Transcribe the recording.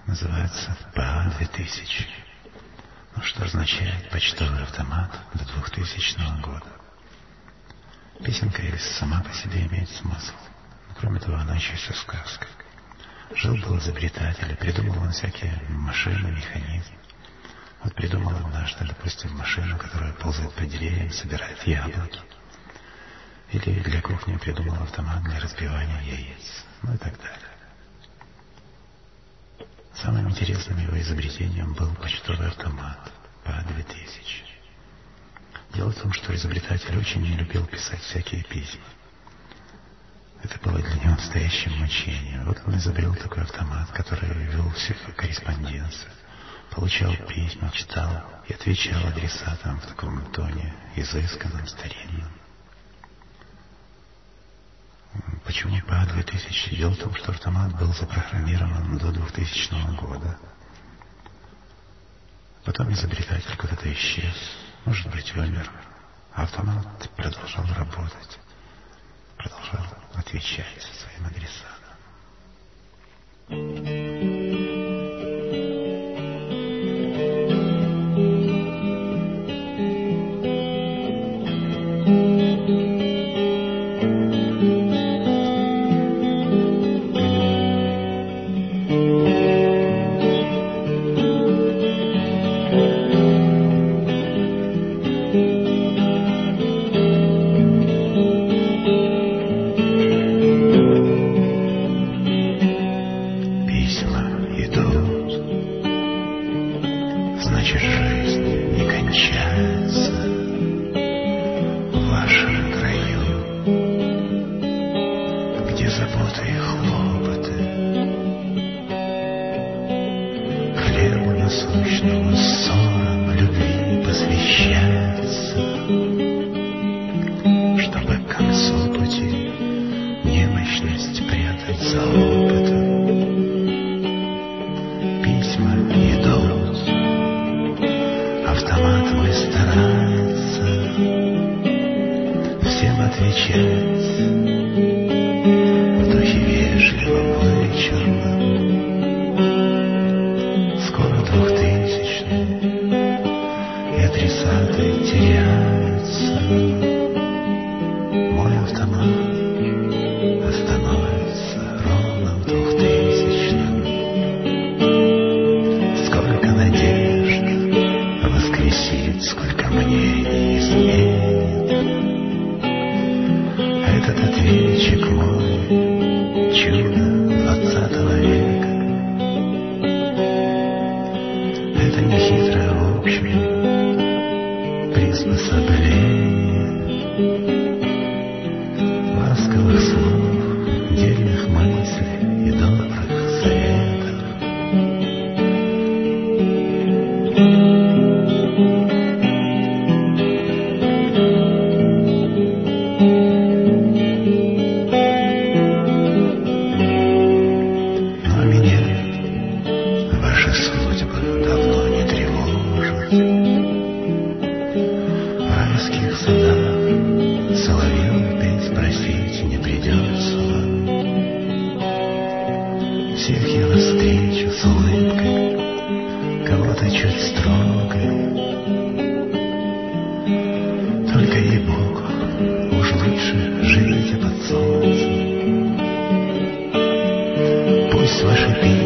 называется ПА-2000, что означает «почтовый автомат до 2000 года». Песенка сама по себе имеет смысл. Кроме того, она еще и сказка. Жил-был изобретатель, и придумал он всякие машины, механизмы. Вот придумал однажды, допустим, машину, которая ползает по деревьям, собирает яблоки. Или для кухни придумал автомат для разбивания яиц. И так далее. Самым интересным его изобретением был почтовый автомат ПА-2000. Дело в том, что изобретатель очень не любил писать всякие письма. Это было для него настоящим мучением. Вот он изобрел такой автомат, который вел всю корреспонденцию, получал письма, читал и отвечал адресатам в таком тоне изысканном, старинном. Почему ПА-2000? Дело в том, что автомат был запрограммирован до 2000 года. Потом изобретатель куда-то исчез, может быть, умер. А автомат продолжал работать, продолжал отвечать своим адресатам. Пусть ваши песни